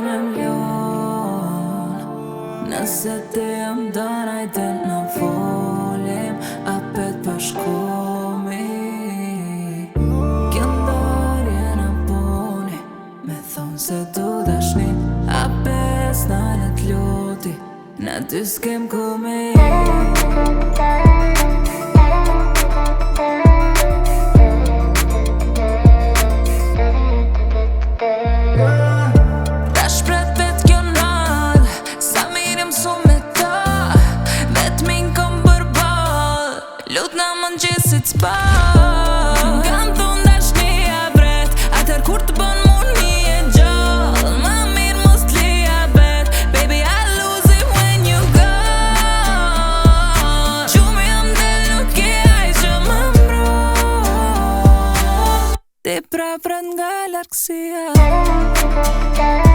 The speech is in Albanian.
me mlon. Nëse ti jam danaj të në folim, apet për shkomi. Kjo ndarje në puni, me thonë se du dashni, apes në në t'luti, në ty s'kem ku me mëngjesit s'ball. Kam thonë dashnia bret, atër kur të bën muni e gjallë. Ma mirë mos t'lija bet, baby I lose it when you go. Qumë jam del nuk e aj që më mbron. Ti prapret nga larkësia.